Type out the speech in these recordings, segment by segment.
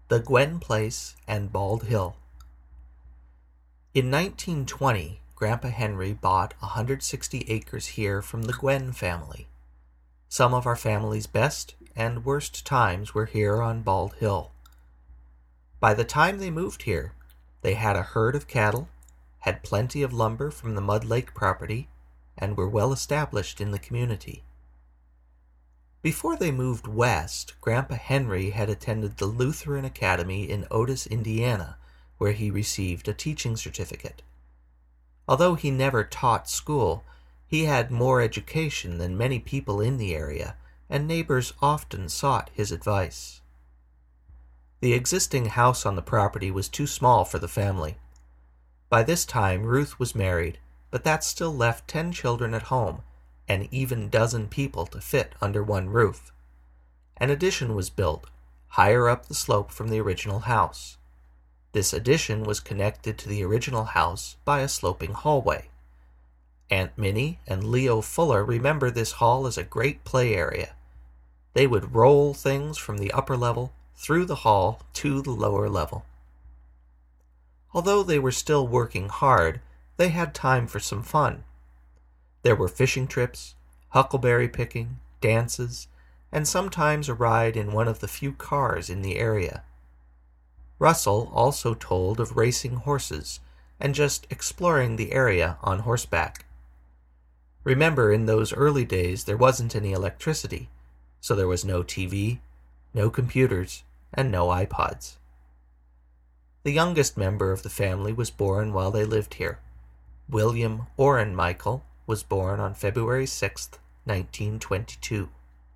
The Gwen Place and Bald Hill. In 1920, Grandpa Henry bought 160 acres here from the Gwen family. Some of our family's best and worst times were here on Bald Hill. By the time they moved here, they had a herd of cattle, had plenty of lumber from the Mud Lake property, and were well established in the community. Before they moved west, Grandpa Henry had attended the Lutheran Academy in Otis, Indiana, where he received a teaching certificate. Although he never taught school, he had more education than many people in the area, and neighbors often sought his advice. The existing house on the property was too small for the family. By this time, Ruth was married, but that still left 10 children at home, an even dozen people to fit under one roof. An addition was built, higher up the slope from the original house. This addition was connected to the original house by a sloping hallway. Aunt Minnie and Leo Fuller remember this hall as a great play area. They would roll things from the upper level through the hall to the lower level. Although they were still working hard, they had time for some fun. There were fishing trips, huckleberry picking, dances, and sometimes a ride in one of the few cars in the area. Russell also told of racing horses and just exploring the area on horseback. Remember, in those early days there wasn't any electricity, so there was no TV, no computers, and no iPods. The youngest member of the family was born while they lived here. William Orrin Michael was born on February 6, 1922.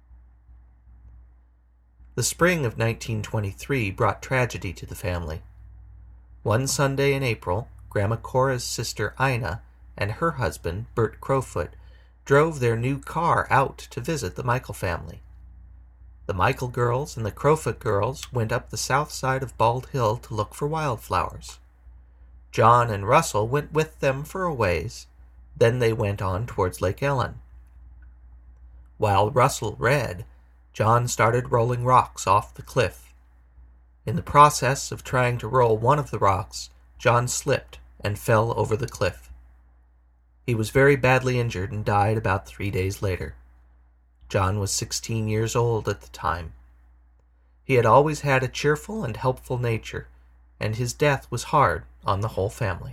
The spring of 1923 brought tragedy to the family. One Sunday in April, Grandma Cora's sister Ina and her husband, Bert Crowfoot, drove their new car out to visit the Michael family. The Michael girls and the Crowfoot girls went up the south side of Bald Hill to look for wildflowers. John and Russell went with them for a ways. Then they went on towards Lake Ellen. While Russell read, John started rolling rocks off the cliff. In the process of trying to roll one of the rocks, John slipped and fell over the cliff. He was very badly injured and died about 3 days later. John was 16 years old at the time. He had always had a cheerful and helpful nature, and his death was hard on the whole family.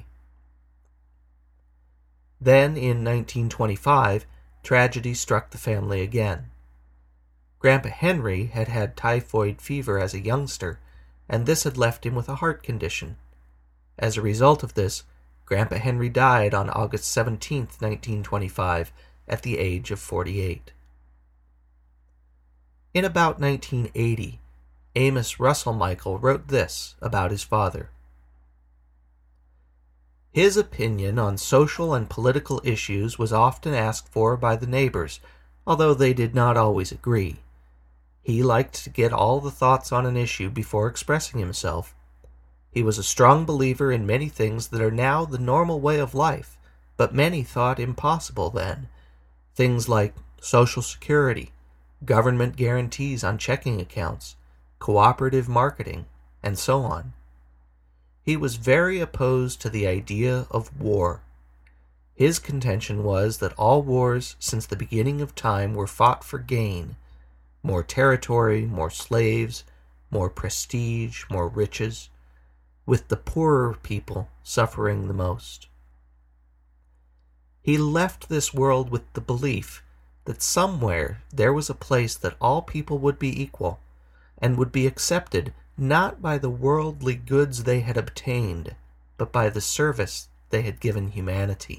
Then, in 1925, tragedy struck the family again. Grandpa Henry had had typhoid fever as a youngster, and this had left him with a heart condition. As a result of this, Grandpa Henry died on August 17, 1925, at the age of 48. In about 1980, Amos Russell Michael wrote this about his father. His opinion on social and political issues was often asked for by the neighbors, although they did not always agree. He liked to get all the thoughts on an issue before expressing himself. He was a strong believer in many things that are now the normal way of life, but many thought impossible then. Things like Social Security, government guarantees on checking accounts, cooperative marketing, and so on. He was very opposed to the idea of war. His contention was that all wars since the beginning of time were fought for gain: more territory, more slaves, more prestige, more riches, with the poorer people suffering the most. He left this world with the belief that somewhere there was a place that all people would be equal, and would be accepted not by the worldly goods they had obtained, but by the service they had given humanity.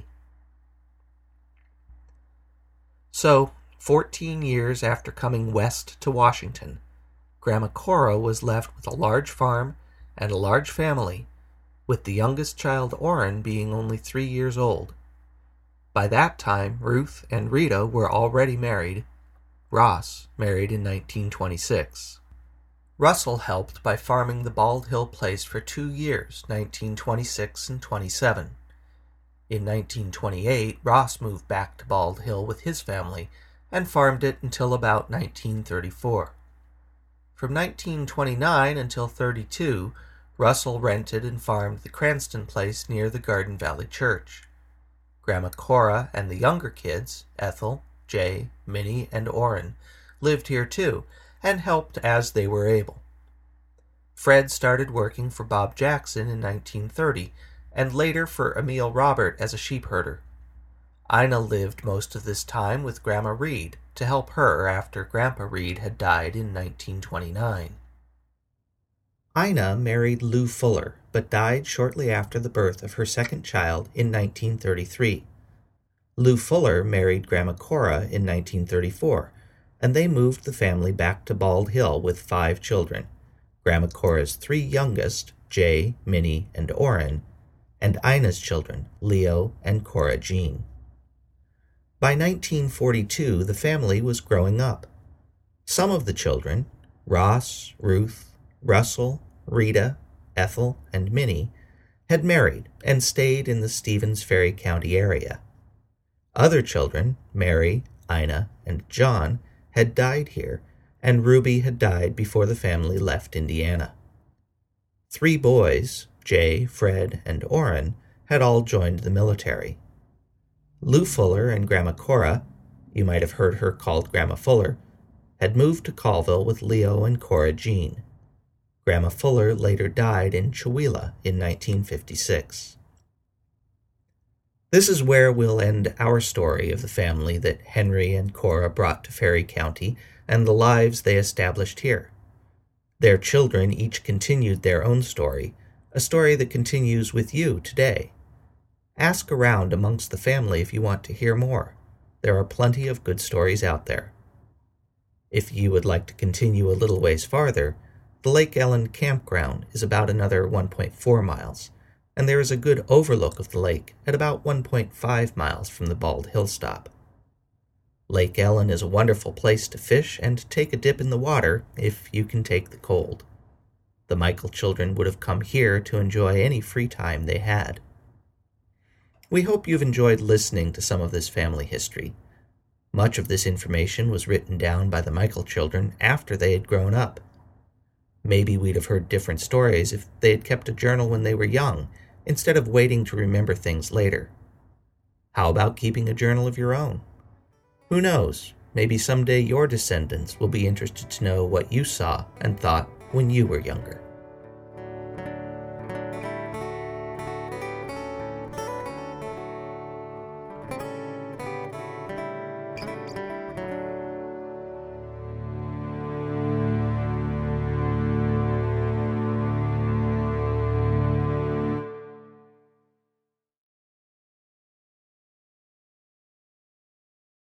So, 14 years after coming west to Washington, Grandma Cora was left with a large farm and a large family, with the youngest child, Orrin, being only 3 years old. By that time, Ruth and Rita were already married. Ross married in 1926. Russell helped by farming the Bald Hill place for 2 years, 1926 and 27. In 1928, Ross moved back to Bald Hill with his family and farmed it until about 1934. From 1929 until 32, Russell rented and farmed the Cranston place near the Garden Valley Church. Grandma Cora and the younger kids, Ethel, Jay, Minnie, and Orrin, lived here too, and helped as they were able. Fred started working for Bob Jackson in 1930, and later for Emil Robert as a sheep herder. Ina lived most of this time with Grandma Reed to help her after Grandpa Reed had died in 1929. Ina married Lou Fuller, but died shortly after the birth of her second child in 1933. Lou Fuller married Grandma Cora in 1934, and they moved the family back to Bald Hill with 5 children, Grandma Cora's 3 youngest, Jay, Minnie, and Orrin, and Ina's children, Leo and Cora Jean. By 1942, the family was growing up. Some of the children, Ross, Ruth, Russell, Rita, Ethel, and Minnie, had married and stayed in the Stevens Ferry County area. Other children, Mary, Ina, and John, had died here, and Ruby had died before the family left Indiana. 3 boys, Jay, Fred, and Orrin, had all joined the military. Lou Fuller and Grandma Cora, you might have heard her called Grandma Fuller, had moved to Colville with Leo and Cora Jean. Grandma Fuller later died in Chewelah in 1956. This is where we'll end our story of the family that Henry and Cora brought to Ferry County and the lives they established here. Their children each continued their own story, a story that continues with you today. Ask around amongst the family if you want to hear more. There are plenty of good stories out there. If you would like to continue a little ways farther, the Lake Ellen campground is about another 1.4 miles, and there is a good overlook of the lake at about 1.5 miles from the Bald Hill stop. Lake Ellen is a wonderful place to fish and take a dip in the water if you can take the cold. The Michael children would have come here to enjoy any free time they had. We hope you've enjoyed listening to some of this family history. Much of this information was written down by the Michael children after they had grown up. Maybe we'd have heard different stories if they had kept a journal when they were young, instead of waiting to remember things later. How about keeping a journal of your own? Who knows, maybe someday your descendants will be interested to know what you saw and thought when you were younger.